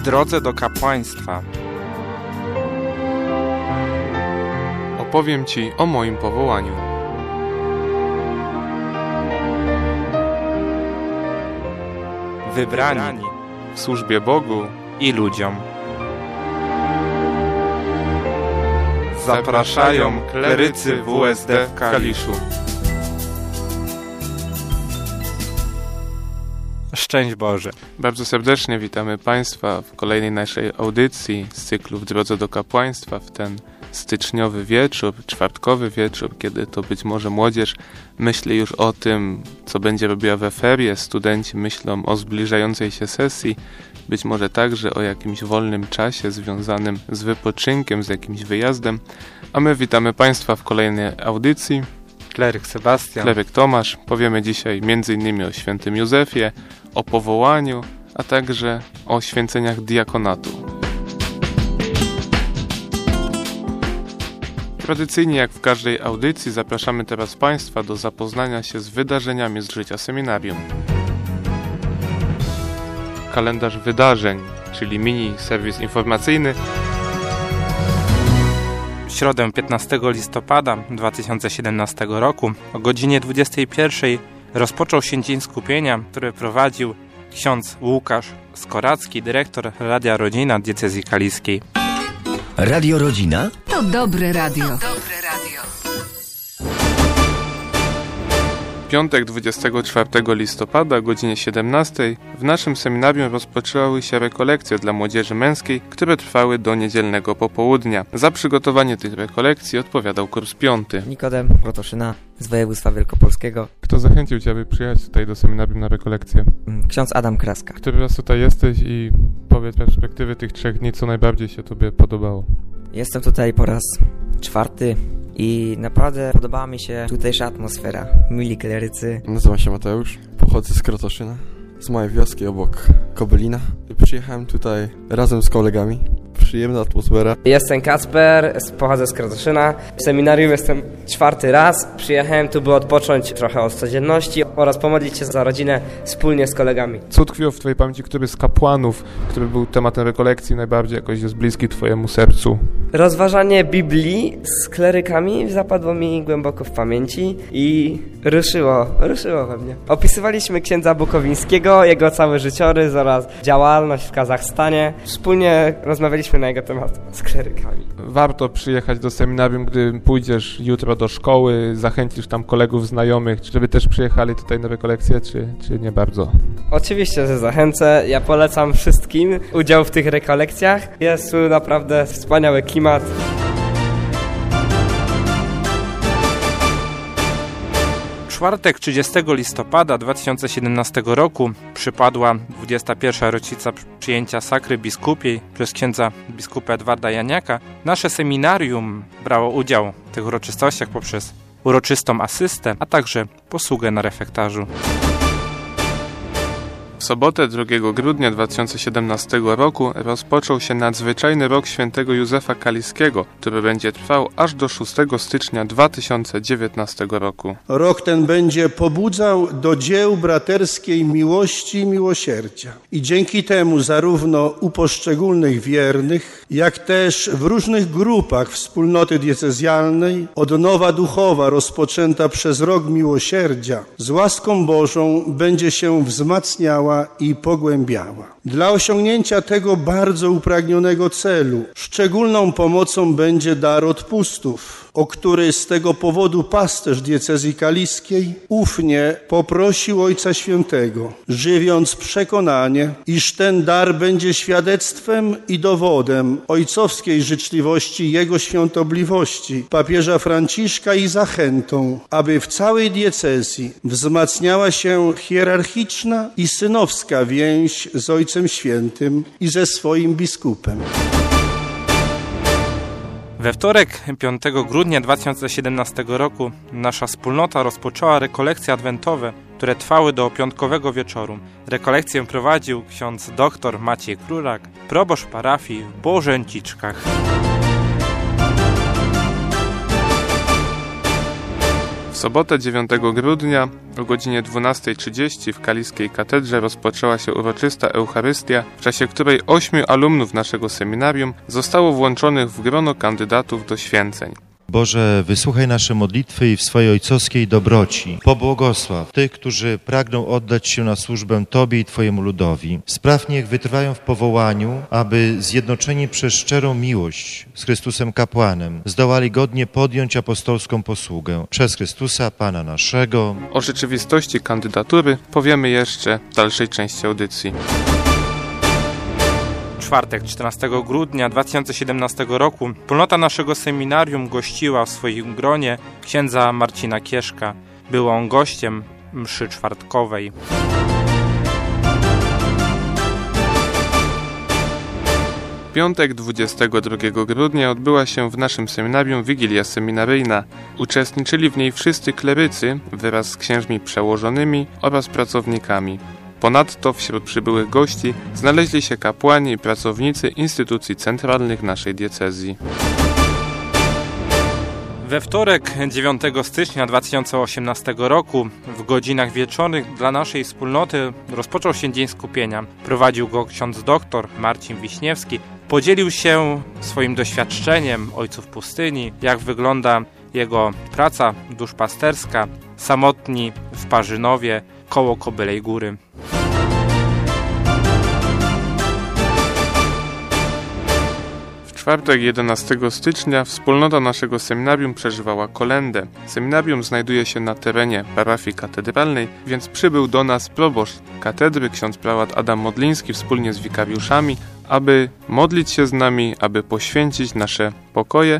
drodze do kapłaństwa. Opowiem Ci o moim powołaniu. Wybrani W służbie Bogu i ludziom. Zapraszają klerycy WSD w Kaliszu. Szczęść Boże. Bardzo serdecznie witamy Państwa w kolejnej naszej audycji z cyklu W drodze do kapłaństwa w ten styczniowy wieczór, czwartkowy wieczór, kiedy to być może młodzież myśli już o tym, co będzie robiła we ferie, studenci myślą o zbliżającej się sesji, być może także o jakimś wolnym czasie związanym z wypoczynkiem, z jakimś wyjazdem, a my witamy Państwa w kolejnej audycji. Kleryk Sebastian. Kleryk Tomasz. Powiemy dzisiaj m.in. o świętym Józefie, o powołaniu, a także o święceniach diakonatu. Tradycyjnie, jak w każdej audycji, zapraszamy teraz Państwa do zapoznania się z wydarzeniami z życia seminarium. Kalendarz wydarzeń, czyli mini serwis informacyjny. W środę 15 listopada 2017 roku o godzinie 21 rozpoczął się Dzień Skupienia, który prowadził ksiądz Łukasz Skoracki, dyrektor Radia Rodzina Diecezji Kaliskiej. Radio Rodzina? To dobre radio. Piątek 24 listopada o godzinie 17 w naszym seminarium rozpoczęły się rekolekcje dla młodzieży męskiej, które trwały do niedzielnego popołudnia. Za przygotowanie tych rekolekcji odpowiadał kurs 5. Nikodem Protoszyna z województwa wielkopolskiego. Kto zachęcił Cię, aby przyjechać tutaj do seminarium na rekolekcję? Ksiądz Adam Kraska. Który raz tutaj jesteś i powiedz z perspektywy tych 3 dni, co najbardziej się Tobie podobało? Jestem tutaj po raz 4 i naprawdę podobała mi się tutejsza atmosfera. Mili klerycy. Nazywam się Mateusz, pochodzę z Krotoszyna, z mojej wioski obok Kobylina. Przyjechałem tutaj razem z kolegami. Przyjemna atmosfera. Jestem Kacper, pochodzę z Krotoszyna. W seminarium jestem 4 raz. Przyjechałem tu, by odpocząć trochę od codzienności oraz pomodlić się za rodzinę wspólnie z kolegami. Co tkwiło w Twojej pamięci, który z kapłanów, który był tematem rekolekcji, najbardziej jakoś jest bliski Twojemu sercu? Rozważanie Biblii z klerykami zapadło mi głęboko w pamięci i ruszyło we mnie. Opisywaliśmy księdza Bukowińskiego, jego cały życiorys oraz działalność w Kazachstanie. Wspólnie rozmawialiśmy na jego temat z klerykami. Warto przyjechać do seminarium, gdy pójdziesz jutro do szkoły, zachęcisz tam kolegów, znajomych, żeby też przyjechali tutaj na rekolekcje, czy nie bardzo? Oczywiście, że zachęcę. Ja polecam wszystkim udział w tych rekolekcjach. Jest tu naprawdę wspaniały klimat. Czwartek 30 listopada 2017 roku przypadła 21. rocznica przyjęcia sakry biskupiej przez księdza biskupa Edwarda Janiaka. Nasze seminarium brało udział w tych uroczystościach poprzez uroczystą asystę, a także posługę na refektarzu. W sobotę 2 grudnia 2017 roku rozpoczął się nadzwyczajny rok świętego Józefa Kaliskiego, który będzie trwał aż do 6 stycznia 2019 roku. Rok ten będzie pobudzał do dzieł braterskiej miłości i miłosierdzia. I dzięki temu zarówno u poszczególnych wiernych, jak też w różnych grupach wspólnoty diecezjalnej odnowa duchowa rozpoczęta przez rok miłosierdzia z łaską Bożą będzie się wzmacniała i pogłębiała. Dla osiągnięcia tego bardzo upragnionego celu szczególną pomocą będzie dar odpustów, o który z tego powodu pasterz diecezji kaliskiej ufnie poprosił Ojca Świętego, żywiąc przekonanie, iż ten dar będzie świadectwem i dowodem ojcowskiej życzliwości Jego Świątobliwości, papieża Franciszka i zachętą, aby w całej diecezji wzmacniała się hierarchiczna i synowska więź z Ojcem Świętym i ze swoim biskupem. We wtorek 5 grudnia 2017 roku nasza wspólnota rozpoczęła rekolekcje adwentowe, które trwały do piątkowego wieczoru. Rekolekcję prowadził ksiądz dr Maciej Krurak, proboszcz parafii w Bożęciczkach. W sobotę 9 grudnia o godzinie 12:30 w Kaliskiej Katedrze rozpoczęła się uroczysta Eucharystia, w czasie której 8 alumnów naszego seminarium zostało włączonych w grono kandydatów do święceń. Boże, wysłuchaj nasze modlitwy i w swojej ojcowskiej dobroci pobłogosław tych, którzy pragną oddać się na służbę Tobie i Twojemu ludowi. Spraw niech wytrwają w powołaniu, aby zjednoczeni przez szczerą miłość z Chrystusem kapłanem zdołali godnie podjąć apostolską posługę. Przez Chrystusa Pana naszego. O rzeczywistości kandydatury powiemy jeszcze w dalszej części audycji. Czwartek, 14 grudnia 2017 roku wspólnota naszego seminarium gościła w swoim gronie księdza Marcina Kieszka. Był on gościem mszy czwartkowej. W piątek 22 grudnia odbyła się w naszym seminarium Wigilia Seminaryjna. Uczestniczyli w niej wszyscy klerycy wraz z księżmi przełożonymi oraz pracownikami. Ponadto wśród przybyłych gości znaleźli się kapłani i pracownicy instytucji centralnych naszej diecezji. We wtorek 9 stycznia 2018 roku w godzinach wieczornych dla naszej wspólnoty rozpoczął się Dzień Skupienia. Prowadził go ksiądz doktor Marcin Wiśniewski. Podzielił się swoim doświadczeniem ojców pustyni, jak wygląda jego praca duszpasterska, samotni w Parzynowie, koło Kobylej Góry. W czwartek 11 stycznia wspólnota naszego seminarium przeżywała kolędę. Seminarium znajduje się na terenie parafii katedralnej, więc przybył do nas proboszcz katedry, ksiądz prałat Adam Modliński wspólnie z wikariuszami, aby modlić się z nami, aby poświęcić nasze pokoje.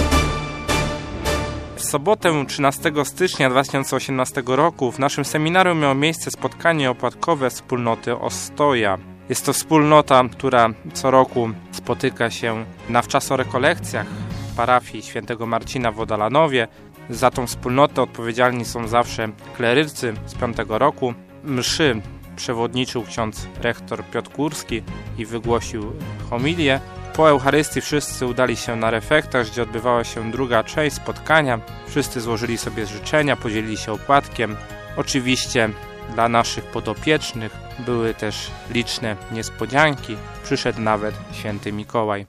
W sobotę 13 stycznia 2018 roku w naszym seminarium miało miejsce spotkanie opłatkowe wspólnoty Ostoja. Jest to wspólnota, która co roku spotyka się na wczasorekolekcjach w parafii świętego Marcina w Odalanowie. Za tą wspólnotę odpowiedzialni są zawsze klerycy z 5 roku. Mszy przewodniczył ksiądz rektor Piotr Kurski i wygłosił homilię. Po Eucharystii wszyscy udali się na refektarz, gdzie odbywała się druga część spotkania. Wszyscy złożyli sobie życzenia, podzielili się opłatkiem. Oczywiście dla naszych podopiecznych były też liczne niespodzianki. Przyszedł nawet święty Mikołaj.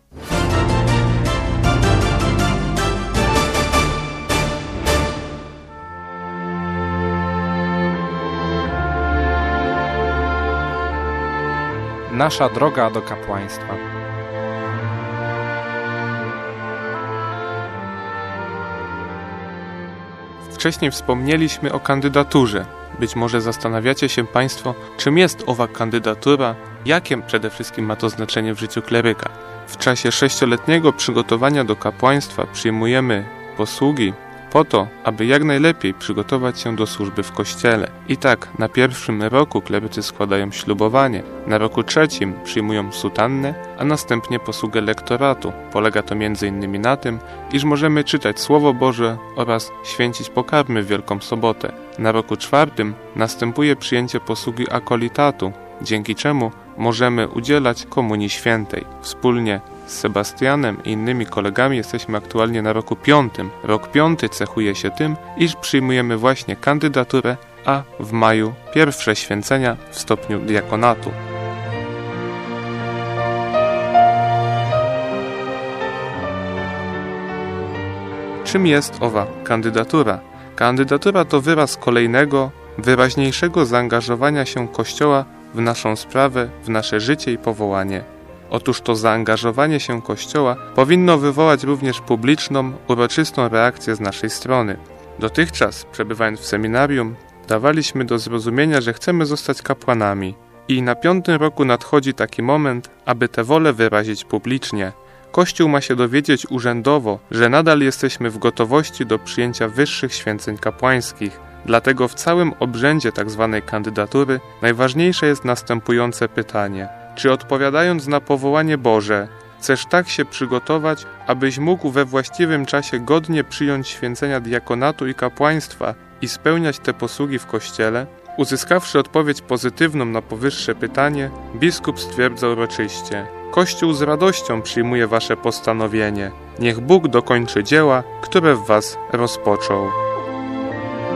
Nasza droga do kapłaństwa. Wcześniej wspomnieliśmy o kandydaturze. Być może zastanawiacie się Państwo, czym jest owa kandydatura, jakie przede wszystkim ma to znaczenie w życiu kleryka. W czasie 6-letniego przygotowania do kapłaństwa przyjmujemy posługi po to, aby jak najlepiej przygotować się do służby w Kościele. I tak, na pierwszym roku klerycy składają ślubowanie, na roku trzecim przyjmują sutannę, a następnie posługę lektoratu. Polega to m.in. na tym, iż możemy czytać Słowo Boże oraz święcić pokarmy w Wielką Sobotę. Na roku czwartym następuje przyjęcie posługi akolitatu, dzięki czemu możemy udzielać Komunii Świętej. Wspólnie z Sebastianem i innymi kolegami jesteśmy aktualnie na roku 5. Rok 5 cechuje się tym, iż przyjmujemy właśnie kandydaturę, a w maju pierwsze święcenia w stopniu diakonatu. Czym jest owa kandydatura? Kandydatura to wyraz kolejnego, wyraźniejszego zaangażowania się Kościoła w naszą sprawę, w nasze życie i powołanie. Otóż to zaangażowanie się Kościoła powinno wywołać również publiczną, uroczystą reakcję z naszej strony. Dotychczas, przebywając w seminarium, dawaliśmy do zrozumienia, że chcemy zostać kapłanami. I na 5. roku nadchodzi taki moment, aby tę wolę wyrazić publicznie. Kościół ma się dowiedzieć urzędowo, że nadal jesteśmy w gotowości do przyjęcia wyższych święceń kapłańskich. Dlatego w całym obrzędzie tzw. kandydatury najważniejsze jest następujące pytanie. Czy odpowiadając na powołanie Boże, chcesz tak się przygotować, abyś mógł we właściwym czasie godnie przyjąć święcenia diakonatu i kapłaństwa i spełniać te posługi w Kościele? Uzyskawszy odpowiedź pozytywną na powyższe pytanie, biskup stwierdza uroczyście: Kościół z radością przyjmuje wasze postanowienie. Niech Bóg dokończy dzieła, które w was rozpoczął.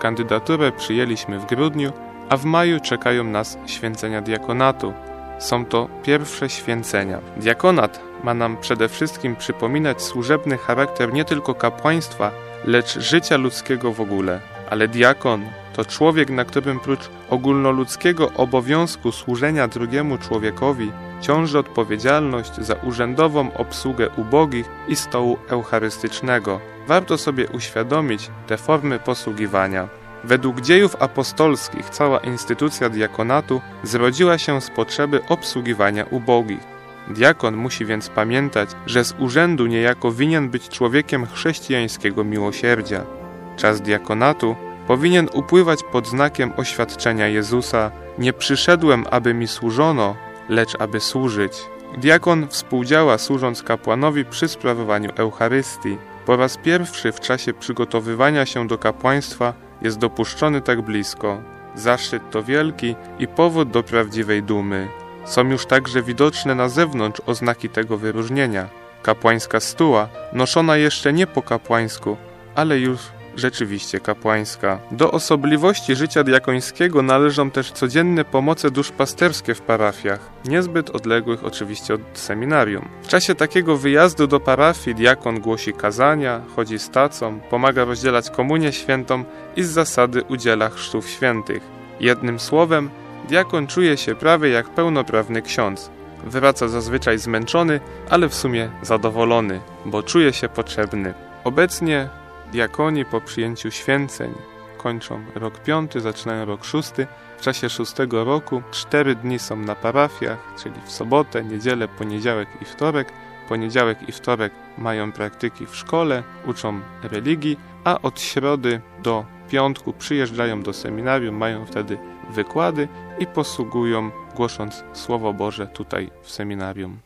kandydaturę przyjęliśmy w grudniu, a w maju czekają nas święcenia diakonatu. Są to pierwsze święcenia. Diakonat ma nam przede wszystkim przypominać służebny charakter nie tylko kapłaństwa, lecz życia ludzkiego w ogóle. Ale diakon to człowiek, na którym prócz ogólnoludzkiego obowiązku służenia drugiemu człowiekowi ciąży odpowiedzialność za urzędową obsługę ubogich i stołu eucharystycznego. Warto sobie uświadomić te formy posługiwania. Według dziejów apostolskich cała instytucja diakonatu zrodziła się z potrzeby obsługiwania ubogich. Diakon musi więc pamiętać, że z urzędu niejako winien być człowiekiem chrześcijańskiego miłosierdzia. Czas diakonatu powinien upływać pod znakiem oświadczenia Jezusa: nie przyszedłem, aby mi służono, lecz aby służyć. Diakon współdziała, służąc kapłanowi przy sprawowaniu Eucharystii. Po raz pierwszy w czasie przygotowywania się do kapłaństwa jest dopuszczony tak blisko. Zaszczyt to wielki i powód do prawdziwej dumy. Są już także widoczne na zewnątrz oznaki tego wyróżnienia. Kapłańska stuła, noszona jeszcze nie po kapłańsku, ale już rzeczywiście kapłańska. Do osobliwości życia diakońskiego należą też codzienne pomoce duszpasterskie w parafiach, niezbyt odległych oczywiście od seminarium. W czasie takiego wyjazdu do parafii diakon głosi kazania, chodzi z tacą, pomaga rozdzielać komunię świętą i z zasady udziela chrztów świętych. Jednym słowem, diakon czuje się prawie jak pełnoprawny ksiądz. Wraca zazwyczaj zmęczony, ale w sumie zadowolony, bo czuje się potrzebny. Obecnie diakoni po przyjęciu święceń kończą rok 5, zaczynają rok 6. W czasie 6 roku 4 dni są na parafiach, czyli w sobotę, niedzielę, poniedziałek i wtorek. Poniedziałek i wtorek mają praktyki w szkole, uczą religii, a od środy do piątku przyjeżdżają do seminarium, mają wtedy wykłady i posługują, głosząc Słowo Boże tutaj w seminarium.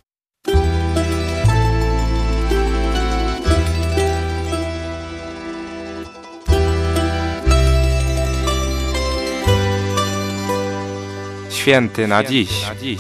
Święty na dziś.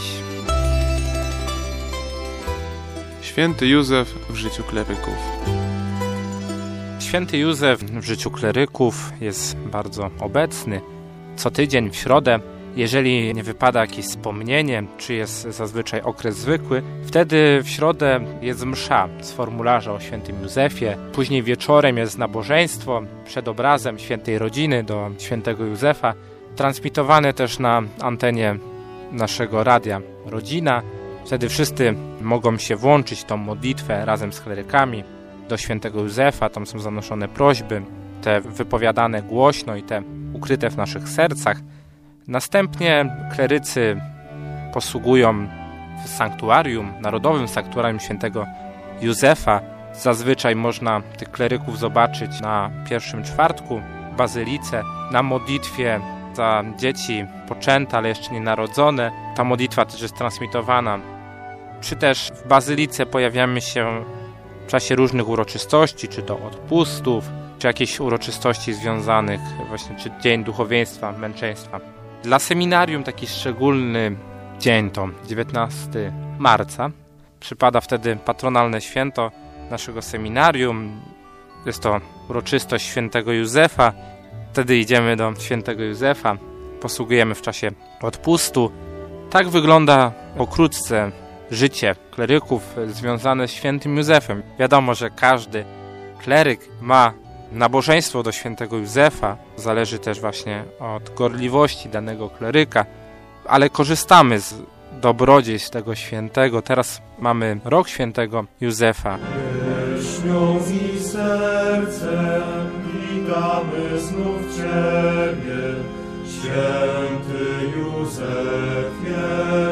Święty Józef w życiu kleryków. Święty Józef w życiu kleryków jest bardzo obecny. Co tydzień w środę, jeżeli nie wypada jakieś wspomnienie, czy jest zazwyczaj okres zwykły, wtedy w środę jest msza z formularza o świętym Józefie. Później wieczorem jest nabożeństwo przed obrazem świętej rodziny do świętego Józefa, transmitowane też na antenie naszego radia Rodzina. Wtedy wszyscy mogą się włączyć w tą modlitwę razem z klerykami do świętego Józefa. Tam są zanoszone prośby, te wypowiadane głośno i te ukryte w naszych sercach. Następnie klerycy posługują w sanktuarium, narodowym sanktuarium świętego Józefa. Zazwyczaj można tych kleryków zobaczyć na pierwszym czwartku w bazylice, na modlitwie za dzieci poczęte, ale jeszcze nie narodzone. Ta modlitwa też jest transmitowana. Czy też w bazylice pojawiamy się w czasie różnych uroczystości, czy to odpustów, czy jakieś uroczystości związanych właśnie, czy Dzień Duchowieństwa, Męczeństwa. Dla seminarium taki szczególny dzień to 19 marca. Przypada wtedy patronalne święto naszego seminarium. Jest to uroczystość świętego Józefa. Wtedy idziemy do świętego Józefa, posługujemy w czasie odpustu. Tak wygląda pokrótce życie kleryków związane z świętym Józefem. Wiadomo, że każdy kleryk ma nabożeństwo do świętego Józefa. Zależy też właśnie od gorliwości danego kleryka, ale korzystamy z dobrodziejstw tego świętego. Teraz mamy rok świętego Józefa. Pieśnią i sercem witamy znów Ciebie, święty Józefie,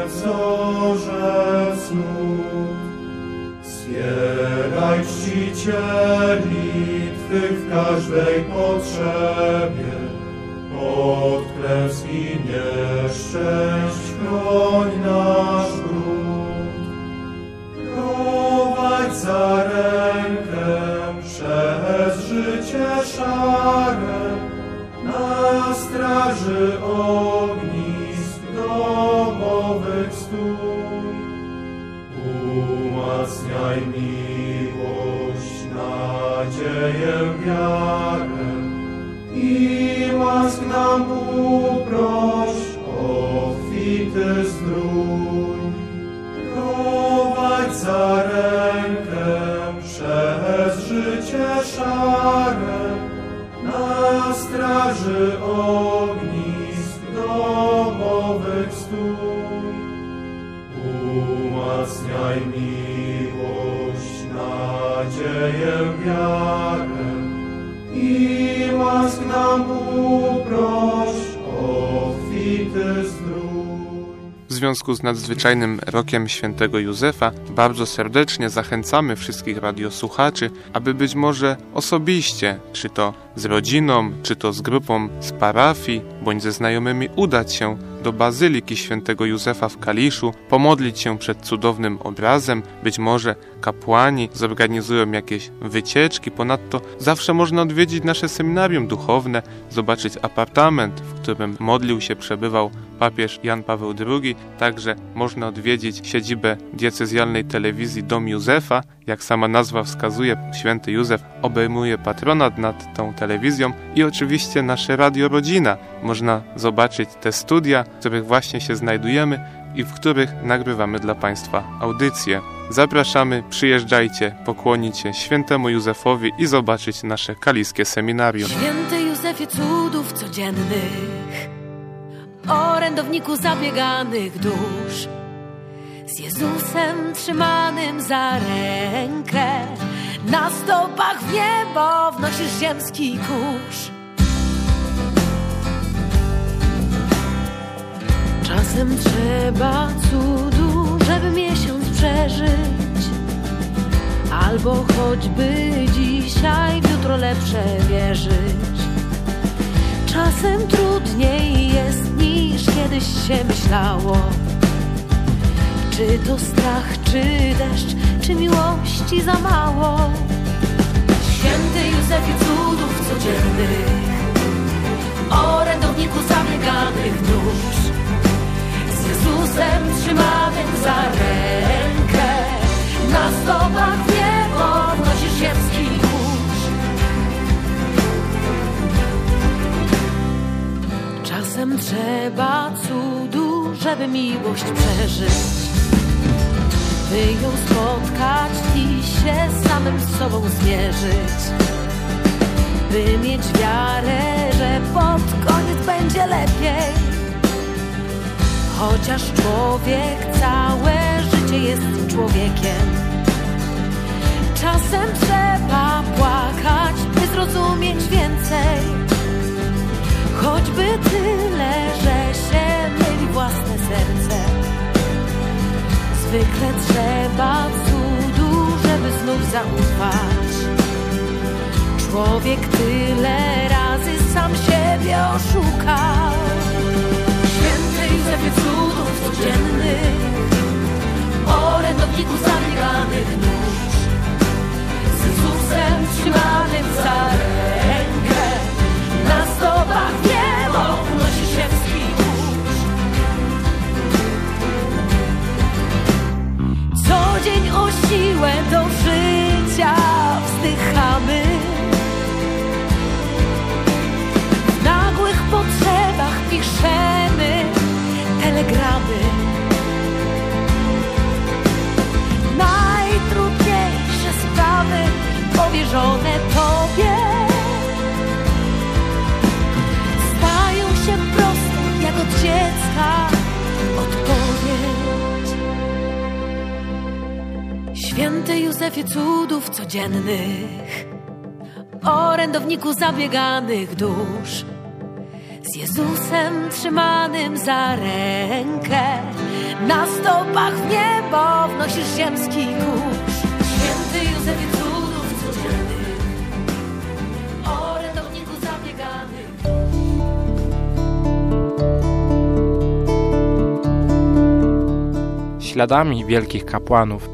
wzorzec nut. Wspieraj czcicieli Twych w każdej potrzebie, od klęsk i nieszczęść chroń nasz gród. Prowadź za rękę przez życie szare, na straży ognisk domowych stój. Umacniaj miłość, nadzieję, wiarę i zdrój. Prowadź za rękę przez życie szare, na straży ognisk domowych stój. Umacniaj miłość, nadzieję, wiarę i łask nam uproś obfity zdrój. W związku z nadzwyczajnym rokiem świętego Józefa bardzo serdecznie zachęcamy wszystkich radiosłuchaczy, aby być może osobiście, czy to z rodziną, czy to z grupą z parafii, bądź ze znajomymi udać się do Bazyliki Świętego Józefa w Kaliszu, pomodlić się przed cudownym obrazem. Być może kapłani zorganizują jakieś wycieczki. Ponadto zawsze można odwiedzić nasze seminarium duchowne, zobaczyć apartament, w którym modlił się, przebywał papież Jan Paweł II. Także można odwiedzić siedzibę diecezjalnej telewizji Dom Józefa. Jak sama nazwa wskazuje, święty Józef obejmuje patronat nad tą telewizją i oczywiście nasze Radio Rodzina. Można zobaczyć te studia, w których właśnie się znajdujemy i w których nagrywamy dla Państwa audycje. Zapraszamy, przyjeżdżajcie, pokłonić się świętemu Józefowi i zobaczyć nasze kaliskie seminarium. Święty Józefie cudów codziennych, orędowniku zabieganych dusz, z Jezusem trzymanym za rękę, na stopach w niebo wnosisz ziemski kurz. Czasem trzeba cudu, żeby miesiąc przeżyć, albo choćby dzisiaj w jutro lepsze wierzyć. Czasem trudniej jest niż kiedyś się myślało. Czy to strach, czy deszcz, czy miłości za mało? Święty Józefie cudów codziennych, orędowniku zabieganych dusz, z Jezusem trzymanym za rękę, na stopach w niebo wnosisz ziemski kurz. Czasem trzeba cudu, żeby miłość przeżyć, by ją spotkać i się z samym sobą zmierzyć, by mieć wiarę, że pod koniec będzie lepiej. Chociaż człowiek całe życie jest człowiekiem, czasem trzeba płakać, by zrozumieć więcej. Choćby tyle, że się myli własne serce. Zwykle trzeba cudu, żeby znów zaufać. Człowiek tyle razy sam siebie oszukał. Święty Józefie cudów codziennych, orędowniku zabieganych nóż, z Jezusem trzymanym za rękę, na stopach w niebo unosi się wzgórz. Co dzień o siłę do życia wzdychamy, w nagłych potrzebach piszemy telegramy. Najtrudniejsze sprawy powierzone Tobie stają się proste jak od dziecka odpowiedź. Święty Józefie cudów codziennych, orędowniku zabieganych dusz, z Jezusem trzymanym za rękę, na stopach w niebo wnosisz ziemski kurz. Święty Józefie cudów codziennych, orędowniku zabieganych dusz. Śladami wielkich kapłanów.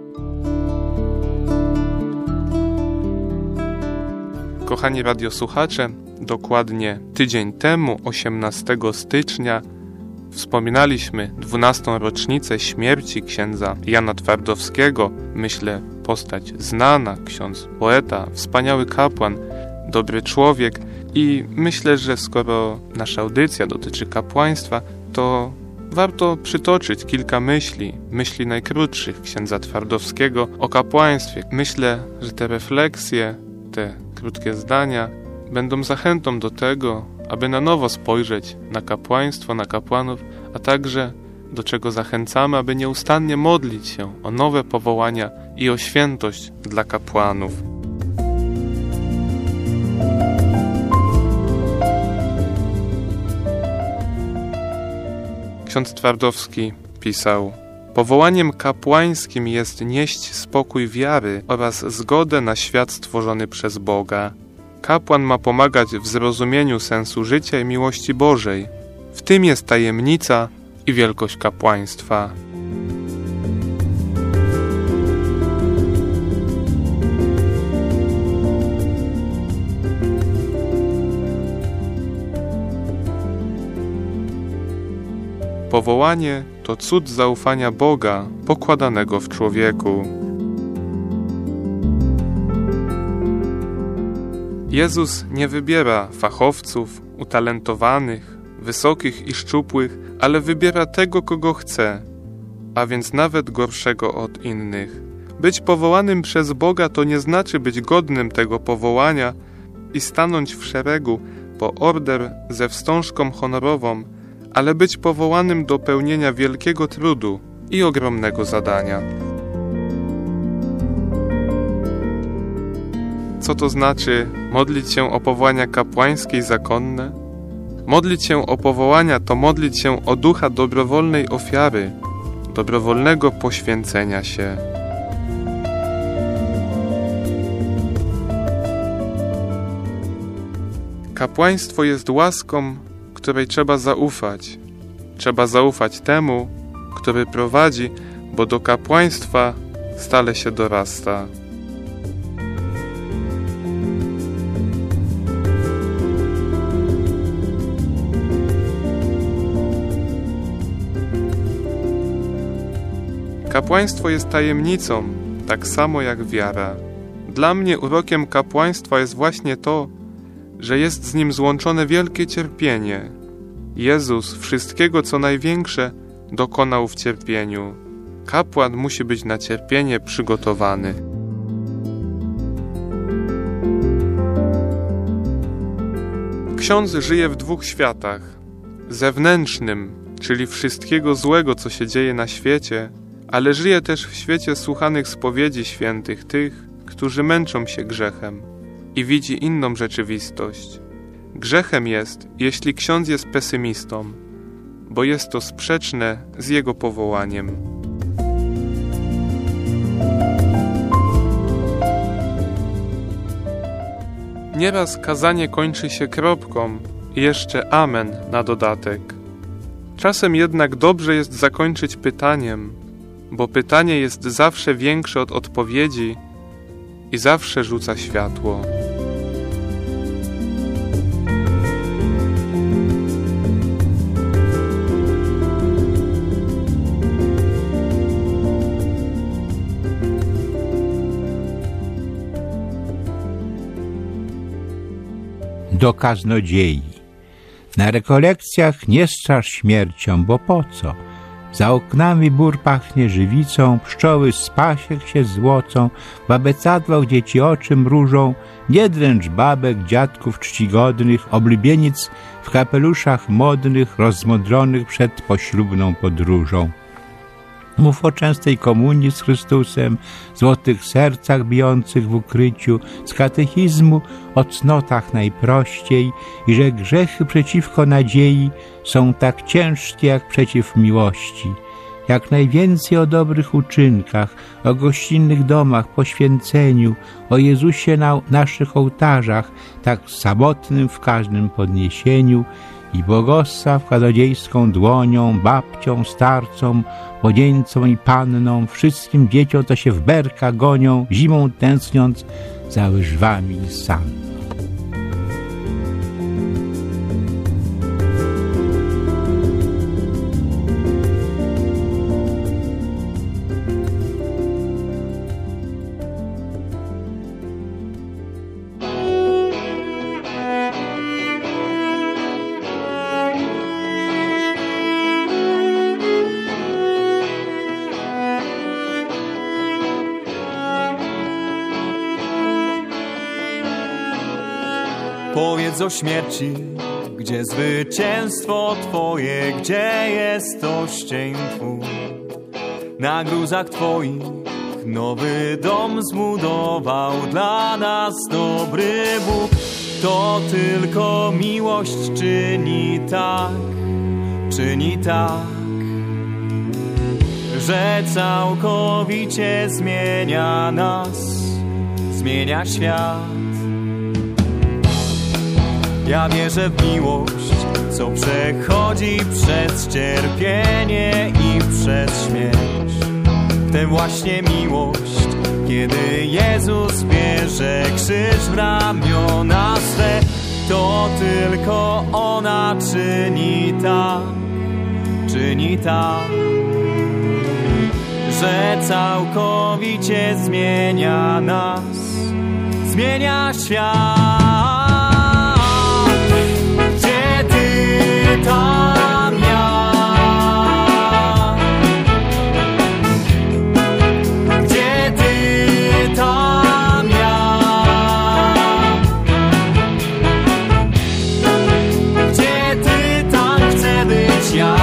Kochani radiosłuchacze, dokładnie tydzień temu, 18 stycznia, wspominaliśmy 12. rocznicę śmierci księdza Jana Twardowskiego. Myślę, postać znana, ksiądz poeta, wspaniały kapłan, dobry człowiek i myślę, że skoro nasza audycja dotyczy kapłaństwa, to warto przytoczyć kilka myśli najkrótszych księdza Twardowskiego o kapłaństwie. Myślę, że te refleksje, te krótkie zdania będą zachętą do tego, aby na nowo spojrzeć na kapłaństwo, na kapłanów, a także do czego zachęcamy, aby nieustannie modlić się o nowe powołania i o świętość dla kapłanów. Ksiądz Twardowski pisał: powołaniem kapłańskim jest nieść spokój wiary oraz zgodę na świat stworzony przez Boga. Kapłan ma pomagać w zrozumieniu sensu życia i miłości Bożej. W tym jest tajemnica i wielkość kapłaństwa. Powołanie to cud zaufania Boga pokładanego w człowieku. Jezus nie wybiera fachowców, utalentowanych, wysokich i szczupłych, ale wybiera tego, kogo chce, a więc nawet gorszego od innych. Być powołanym przez Boga to nie znaczy być godnym tego powołania i stanąć w szeregu po order ze wstążką honorową, ale być powołanym do pełnienia wielkiego trudu i ogromnego zadania. Co to znaczy modlić się o powołania kapłańskie i zakonne? Modlić się o powołania to modlić się o ducha dobrowolnej ofiary, dobrowolnego poświęcenia się. Kapłaństwo jest łaską, której trzeba zaufać. Trzeba zaufać temu, który prowadzi, bo do kapłaństwa stale się dorasta. Kapłaństwo jest tajemnicą, tak samo jak wiara. Dla mnie urokiem kapłaństwa jest właśnie to, że jest z nim złączone wielkie cierpienie. Jezus wszystkiego, co największe, dokonał w cierpieniu. Kapłan musi być na cierpienie przygotowany. Ksiądz żyje w dwóch światach. Zewnętrznym, czyli wszystkiego złego, co się dzieje na świecie, ale żyje też w świecie słuchanych spowiedzi świętych tych, którzy męczą się grzechem i widzi inną rzeczywistość. Grzechem jest, jeśli ksiądz jest pesymistą, bo jest to sprzeczne z jego powołaniem. Nieraz kazanie kończy się kropką i jeszcze amen na dodatek. Czasem jednak dobrze jest zakończyć pytaniem, bo pytanie jest zawsze większe od odpowiedzi i zawsze rzuca światło. Do kaznodziei. Na rekolekcjach nie strasz śmiercią, bo po co? Za oknami bór pachnie żywicą, pszczoły z pasiek się złocą, w abecadłach dzieci oczy mrużą, nie dręcz babek, dziadków czcigodnych, oblubienic w kapeluszach modnych, rozmodlonych przed poślubną podróżą. Mów o częstej komunii z Chrystusem, złotych sercach bijących w ukryciu, z katechizmu o cnotach najprościej i że grzechy przeciwko nadziei są tak ciężkie jak przeciw miłości. Jak najwięcej o dobrych uczynkach, o gościnnych domach, poświęceniu, o Jezusie na naszych ołtarzach, tak samotnym w każdym podniesieniu, i błogosław kaznodziejską dłonią, babcią, starcą, młodzieńcą i panną, wszystkim dzieciom, co się w berka gonią, zimą tęskniąc za łyżwami i sanną. władzo śmierci? Gdzie zwycięstwo Twoje, gdzie jest oścień Twój? Na gruzach Twoich nowy dom zbudował dla nas dobry Bóg. To tylko miłość czyni tak, że całkowicie zmienia nas, zmienia świat. Ja wierzę w miłość, co przechodzi przez cierpienie i przez śmierć. W tę właśnie miłość, kiedy Jezus bierze krzyż w ramiona swe, to tylko ona czyni tak, że całkowicie zmienia nas, zmienia świat. Gdzie Ty tam ja? Gdzie Ty tam ja? Gdzie Ty tam chcę być ja?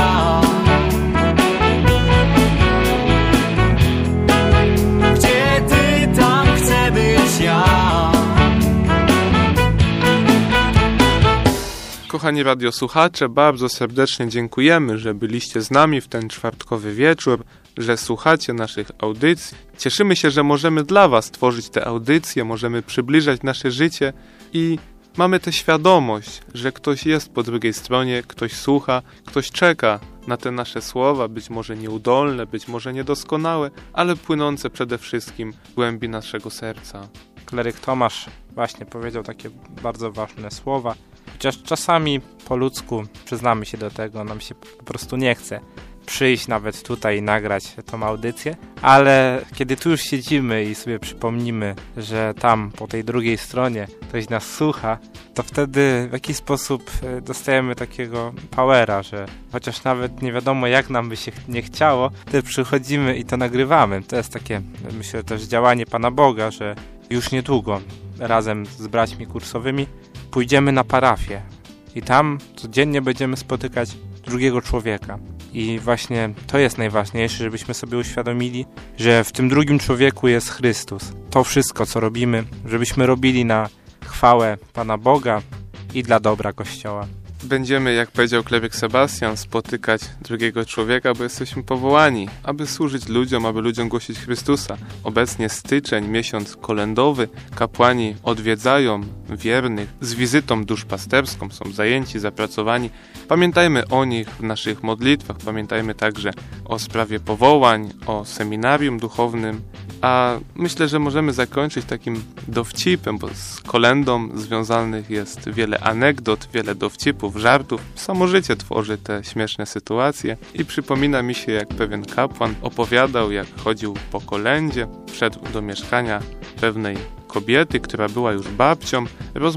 Kochani radiosłuchacze, bardzo serdecznie dziękujemy, że byliście z nami w ten czwartkowy wieczór, że słuchacie naszych audycji. Cieszymy się, że możemy dla Was tworzyć te audycje, możemy przybliżać nasze życie i mamy tę świadomość, że ktoś jest po drugiej stronie, ktoś słucha, ktoś czeka na te nasze słowa, być może nieudolne, być może niedoskonałe, ale płynące przede wszystkim w głębi naszego serca. Kleryk Tomasz właśnie powiedział takie bardzo ważne słowa. Chociaż czasami po ludzku, przyznamy się do tego, nam się po prostu nie chce przyjść nawet tutaj i nagrać tą audycję, ale kiedy tu już siedzimy i sobie przypomnimy, że tam po tej drugiej stronie ktoś nas słucha, to wtedy w jakiś sposób dostajemy takiego powera, że chociaż nawet nie wiadomo jak nam by się nie chciało, to przychodzimy i to nagrywamy. To jest takie, myślę, też działanie Pana Boga, że już niedługo razem z braćmi kursowymi pójdziemy na parafię i tam codziennie będziemy spotykać drugiego człowieka. I właśnie to jest najważniejsze, żebyśmy sobie uświadomili, że w tym drugim człowieku jest Chrystus. To wszystko, co robimy, żebyśmy robili na chwałę Pana Boga i dla dobra Kościoła. Będziemy, jak powiedział kleryk Sebastian, spotykać drugiego człowieka, bo jesteśmy powołani, aby służyć ludziom, aby ludziom głosić Chrystusa. Obecnie styczeń, miesiąc kolędowy, kapłani odwiedzają wiernych z wizytą duszpasterską, są zajęci, zapracowani. Pamiętajmy o nich w naszych modlitwach, pamiętajmy także o sprawie powołań, o seminarium duchownym, a myślę, że możemy zakończyć takim dowcipem, bo z kolędą związanych jest wiele anegdot, wiele dowcipów, żartów. Samo życie tworzy te śmieszne sytuacje i przypomina mi się, jak pewien kapłan opowiadał, jak chodził po kolędzie, wszedł do mieszkania pewnej kobiety, która była już babcią,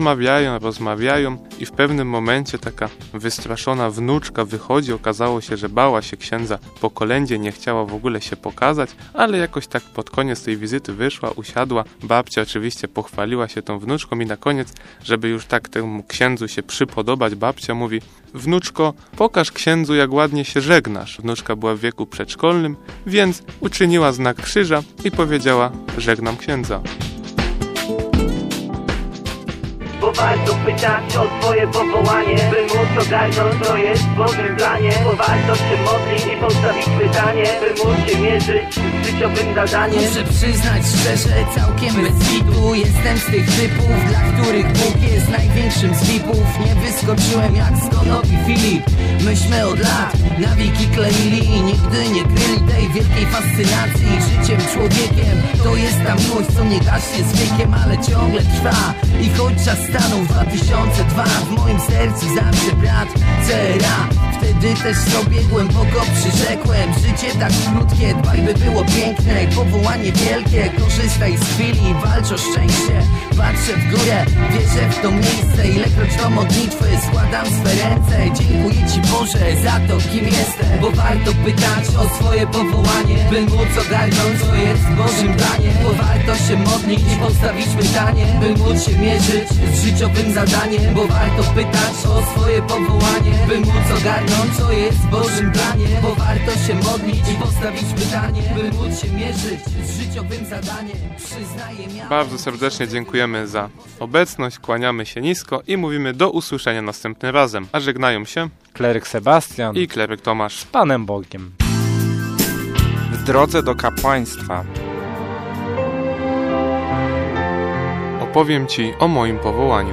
rozmawiają i w pewnym momencie taka wystraszona wnuczka wychodzi, okazało się, że bała się księdza po kolędzie, nie chciała w ogóle się pokazać, ale jakoś tak pod koniec tej wizyty wyszła, usiadła, babcia oczywiście pochwaliła się tą wnuczką i na koniec, żeby już tak temu księdzu się przypodobać, babcia mówi: wnuczko, pokaż księdzu, jak ładnie się żegnasz. Wnuczka była w wieku przedszkolnym, więc uczyniła znak krzyża i powiedziała: żegnam księdza. Bo warto pytać o twoje powołanie, by móc ogarnąć, co jest w Bożym planie. Bo warto się modlić i postawić pytanie, by móc się mierzyć z życiowym zadaniem. Muszę przyznać szczerze, całkiem bez kitu, jestem z tych typów, dla których Bóg jest największym z VIP-ów. Nie wyskoczyłem jak z konopi Filip. Myśmy od lat nawiki kleili i nigdy nie kryli tej wielkiej fascynacji życiem, człowiekiem. To jest ta miłość, co nie gaśnie z wiekiem, ale ciągle trwa. I choć czas stanął 2002, w moim sercu zawsze brat CRA. Wtedy Wtedy też sobie głęboko przyrzekłem: życie tak krótkie, dbaj by było piękne. Powołanie wielkie, korzystaj z chwili, walcz o szczęście. Patrzę w górę, wierzę w to miejsce. Ilekroć do modlitwy składam swe ręce. Dziękuję Ci Boże za to, kim jestem, bo warto pytać o swoje powołanie, by móc ogarnąć, co jest Bożym daniem. Bo warto się modlić i postawić pytanie, by móc się mierzyć z życiowym zadaniem. Bo warto pytać o swoje powołanie, by móc ogarnąć, co jest Bożym daniem. Bo warto się modlić i postawić pytanie, by móc się mierzyć z życiowym zadaniem. Przyznaję miałem... Bardzo serdecznie dziękujemy za obecność, kłaniamy się nisko i mówimy do usłyszenia następnym razem. A żegnają się kleryk Sebastian i kleryk Tomasz z Panem Bogiem. W drodze do kapłaństwa opowiem Ci o moim powołaniu.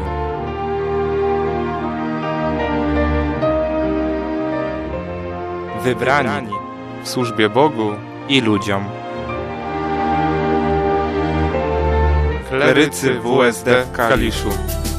Wybrani w służbie Bogu i ludziom. Klerycy WSD w Kaliszu.